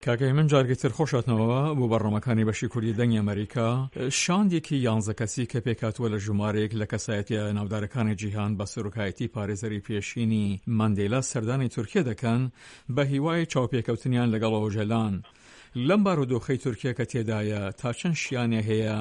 کاکەی من جارگەتر خۆشاتنەوە بۆ بەڕۆمەکانی بەشی کوردی دەنگی ئەمریکا. شاندێکی 11 کەسی کە پێکاتووە لە ژمارەیەک لە کەسایەتیە ناودارەکانی جیهان بە سەرۆکایەتی پارێزەری پێشینی ماندێلا سەردانی تورکیا دەکەن بە هیوای چاوپێکەوتنیان لەگەڵ ئۆژەلان. لەم بارودۆخەی تورکیا کە تێدایە تا چەند شیانێ هەیە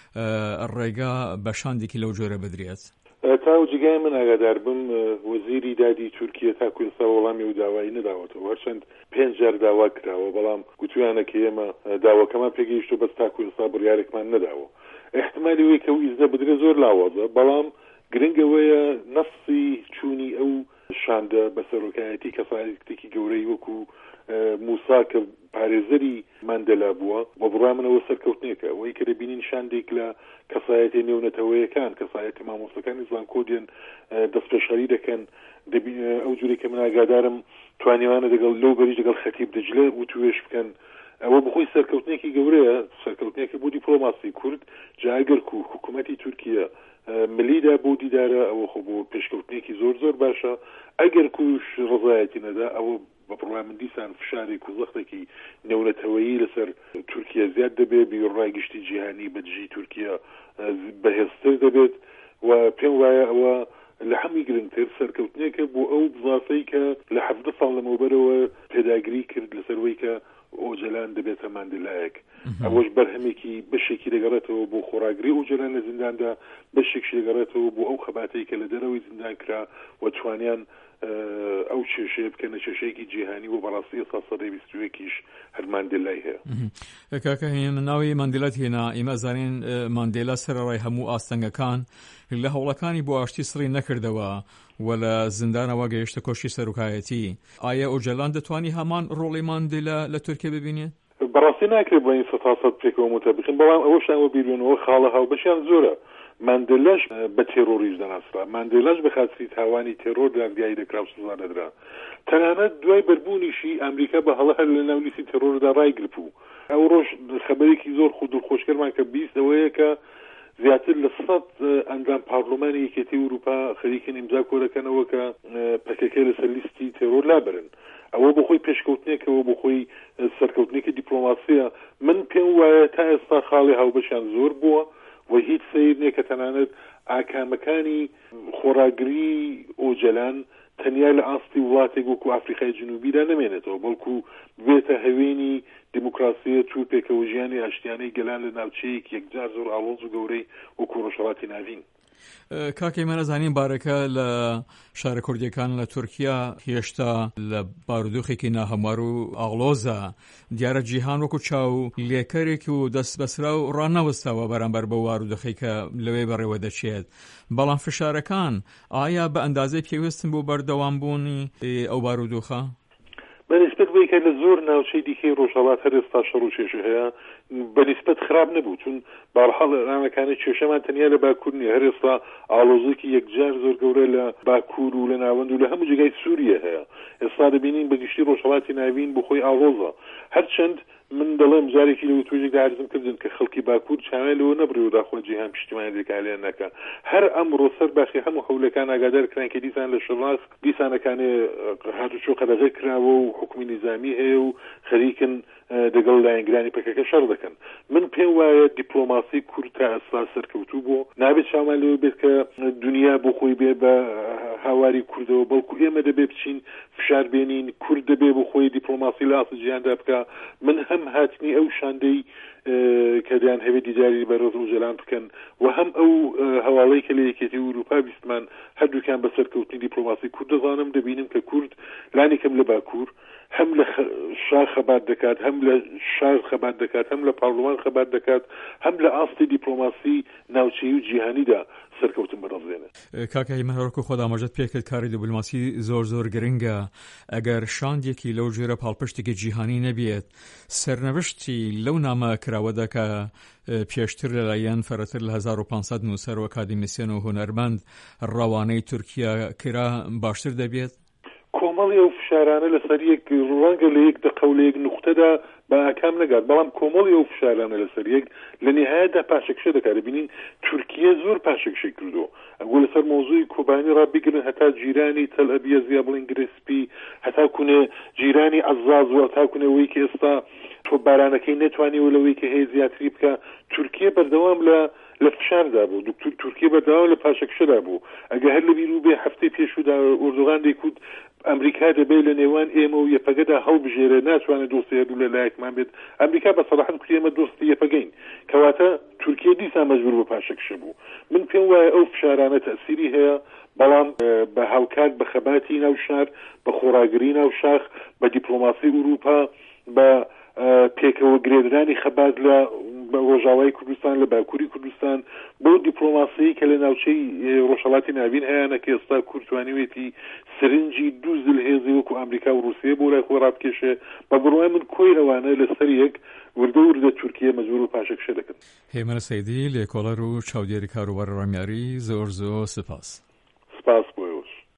ڕێگا بە شاندێکی لەو جۆرە بدرێت؟ تا جگای من ئاگادار بم وەزیری دادی تورکیا تاکو ئێستا وەڵامی و داوایی نەداوەتەوە، هەرچەند 5 جار داوا کراوە، بەڵام گوتویانە کە ئێمە داواکەمان پێگەیشتووە بەس تاکو ئێستا بڕیارێکمان نەداوە. احتمالی وەی کە ئیزدە بدرێت زۆر لاوازە، بەڵام گرنگەوەیە نەفسی چوونی ئەو شاندە بە سەرۆکایەتی کەسایەتێکی گەورەی وەکو موسا کە پارێزەری ماندێلا بووە بە بڕامنەوە سەرکەوتنێکە ئەوەی کە دەبینین شاندێک لە کەسایەتی نێونەتەوەیەکان، کەسایەتی مامۆستەکانی زانکۆدیان دەستپێشاری دەکەن. ئەو جوری کە من ئاگادارم توانیوانە دەگەڵ لەو بەریش دەگەڵ خەتیب دەجلە و توێش بکەن. ئەوە بخۆی سەرکەوتنێکی گەورەیە، سەرکەوتنێکی بۆ دیپلۆماسی کورد. جاگەر و حکوومەتی تورکیا ملیدا بۆ دیدارە، ئەوە خۆ بۆ پێشکەوتنێکی زۆر زۆر باشە. ئەگەر کوش ڕزایەتی نەدا، ئەوە بە پڕڵامن دیسان فشارێک و زەختێکی نێونەتەوەیی لەسەر تورکیا زیاد دەبێت، بیڕای گشتی جیهانی بەدژی تورکیا بەهێزتر دەبێت و پێم وایە ئەوە لە هەمی گرنگتر سەرکەوتنێکە بۆ ئەو بزافەی کە لە 17 ساڵ لەمەوبەرەوە پێداگری کرد لەسەرەوەی کە ئۆجەلان دەبێتە ماندێلایەک. ئەوەش بەرهەمێکی بەشێکی دەگەڕێتەوە بۆ خۆراگری ئۆجەلان لە زینداندا، بەشێکی دەگەڕێتەوە بۆ ئەو خەباتەی کە لە دەرەوەی زیندان کرا و توانیان ئەو کێشەیە بکەنە کێشەیەکی جیهانی و بەڕاستی ئێستا سەدەی 21یش هەر ماندێلای هەیە. کاکە ناوی ماندێلات هێنا، ئێمە زانین ماندێلا سەرەڕای هەموو ئاستەنگەکان لە هەوڵەکانی بۆ ئاشتی سڕی نەکردەوە و لە زیندانەوە گەیشتە کۆشی سەرۆکایەتی. ئایا ئۆجەلان دەتوانی هەمان ڕۆڵی ماندێلا لە تورکیا ببینێت؟ بەڕاستی ناکرێت بۆ این 100% پێکەوە متەبقین، بەڵام ئەوەشانەوە بیرێنەوە خاڵە هاوبەشیان زۆرە. ماندێلاش بە تێرۆریش دەناسرا، ماندێلاش بە خاطری تاوانی تێرۆر دادگایی دەکرا و سزا دەدرا. تەنانەت دوای بەربوونیشی ئەمریکا بە هەڵە هەر لە ناو لیستی تێرۆردا ڕایگرت و ئەو ڕۆژ خەبەرێکی زۆر دڵخۆشکەرمان کە بیست ئەوەیە کە زیاتر لە 100 ئەندام پارلۆمانی یەکێتی ئەوروپا خەریکن ئیمزا کۆرەکەنەوە کە پەکەکە لەسەر لیستی تێرۆر لابرن. ئەوە بۆ خۆی پێشکەوتنێکەوە، بۆ خۆی سەرکەوتنێکی دیپلۆماسیە. من پێم وایە تا ئێستا خاڵی هاوبەشیان زۆر بووە و هیچ سیر نییە کە تەنانەت ئاکامەکانی خۆراگری ئۆجەلان تەنیا لە ئاستی وڵاتێک وەکو ئافریقای جنوبیدا نەمێنێتەوە، بەڵکو بێتە هەوێنی دیموکراسیەت و پێکەوە ژیانی ئاشتیانەی گەلان لە ناوچەیەک یەکجار زۆر ئاڵۆز و گەورەی وەکو ڕۆژهەڵاتی ناوین. کاکەی مەنەزانین بارەکە لە شارە کوردیەکان لە تورکیا هێشتا لە بارودۆخێکی ناهەموار و ئاڵۆزە. دیارە جیهان وەکو چاو لێکەرێکی و دەست بەسرا و ڕانەوەستاوە بەرامبەر بە بارودۆخی کە لەوێ بەڕێوە دەچێت. بەڵام فشارەکان ئایا بە ئەندازەی پێویستن بۆ بەردەوامبوونی ئەو بارودۆخە؟ بەنسبەت بۆی کە لە زۆر ناوچەی دیکەی ڕۆژهەڵات هەر ئێستا شەڕ و کێشە هەیە، بەنسبەت خراپ نەبوو، چون بەرحەڵ ئەمەکانی کێشەمان تەنیا لە باکوور نیە، هەر ئێستا ئاڵۆزێکی یەکجار زۆر گەورە لە باکوور و لە ناوەند و لە هەموو جگای سووریە هەیە. ئێستا دەبینین بەگشتی ڕۆژهەڵاتی ناوین بۆ خۆی ئاڵۆزە. هەرچەند من دەڵێم جارێکی لەوە توێژێکدا عەرزم کردن کە خەڵکی باکوور چاوێ لەوە نەبڕێ و داخۆ جیهان پشتیوانی دەکالێن نەکە. هەر ئەمڕۆ سەر باشی هەموو هەولەکان ئاگادار کران کە دیسان لە شەڕاس دیسانەکانێ هاتوچۆ قەدەغە کراوە و حکومی نظامی هەیە و خەریکن دەگەڵ لایەنگرانی پەکەکە شەڕ دەکەن. من پێم وایە دیپلۆماسی کورد تا ئێستا سەرکەوتوو بوو، نابێت چاومان لەوە بێت کە دنیا بۆ خۆی بێ بە هاواری کوردەوە، بەڵکو ئێمە دەبێ بچین فشار بێنین، کورد دەبێ بۆ خۆی دیپلۆماسی لە ئاستی جیهاندا بکە. من هەم هاتنی ئەو شاندەی کە دەیان هەوێ دیداری بەرەز ئۆجەلان بکەن و هەم ئەو هەواڵەی کە لە یەکێتی ئەوروپا بیستمان هەردووکیان بە سەرکەوتنی دیپلۆماسی کورد دەزانم. دەبینم کە کورد لانی کەم لە باکوور هەم لە شار خەبات دەکات، هەم لە شار خەبات دەکات، هەم لە پارلۆمان خەبات دەکات، هەم لە ئاستی دیپلۆماسی ناوچەیی و جیهانیدا سەرکەوتن بەڕێوەبێنێت. کاکەی من هەروەکو خۆ ئاماژەت پێکرد کاری دیپلۆماسی زۆر گرنگە. ئەگەر شاندێکی لەو ژێرە پاڵپشتێکی جیهانی نەبێت، سەرنەوشتی لەو نامە کراوەدا کە پێشتر لەلایەن فەرەتر لە 1500 نووسەر و ئاکادمیسیەن و هونەرمەند ڕەوانەی تورکیا کرا باشتر دەبێت؟ کۆمەڵی ئەو فشارانە لەسەر یەک ڕەنگە لە یەک دقە و لە یەک نوختەدا بە ئاکام نەگات، بەڵام کۆمەڵی ئەو فشارانە لەسەر یەک لە نهایەتدا پاشەکشە دەکات. ببینین تورکیە زۆر پاشەکشەی کردو ئەگۆ لەسەر مۆزوعی کۆبانی ڕابگرن هەتا جیرانی تەل ئەبیەزیا بڵین گرسپی هەتا کوونێ جیرانی عەزاز و هەتا کوونێەوەی کە ئێستا تۆپبارانەکەی نەتوانیوە لەوەی کە هەیە زیاتری بکە. تورکیە بەردەوام لە فشاردا بوو، تورکیە بەردەوام لە پاشەکشەدا بوو. ئەگە هەر لە بیر و بێ هەفتەی پێشودا ئوردوغان دەیکوت ئەمریکا دەبێت لە نێوان ئێمە و یەپەگەدا هەڵبژێرە ناتوانێت دۆستی هەردوو لە لایەکمان بێت. ئەمریکا بە سەراحەت کوتی ئێمە دۆستی یەپەگەین، کەواتە تورکیە دیسان مەجبور بە پاشەکشە بوو. من پێم وایە ئەو فشارانە تەسیری هەیە، بەڵام بە هاوکات بە خەباتی ناو شار، بە خۆراگری ناو شاخ، بە دیپلۆماسی ئوروپا، بە پێکەوە گرێدرانی خەبات لە ڕۆژاوای کوردستان لە باکووری کوردستان بۆ دیپلۆماسی کە لە ناوچەی ڕۆژهەڵاتی ناوین هەیەە کە ئێستا کوردتوانیوێتی سرنجی دوو زلهێزی وەکو ئەمریکا و رووسیە بۆ لای خۆی ڕابکێشێ. بە بڕوای من کۆی ئەوانە لەسەر یەک وردە تورکیە مەجبور و پاشەکشە دەکەن. هێمنە سەیدی لێکۆڵەر و چاودێری کاروبار ڕامیاری زۆر سپاس. سپاس بۆ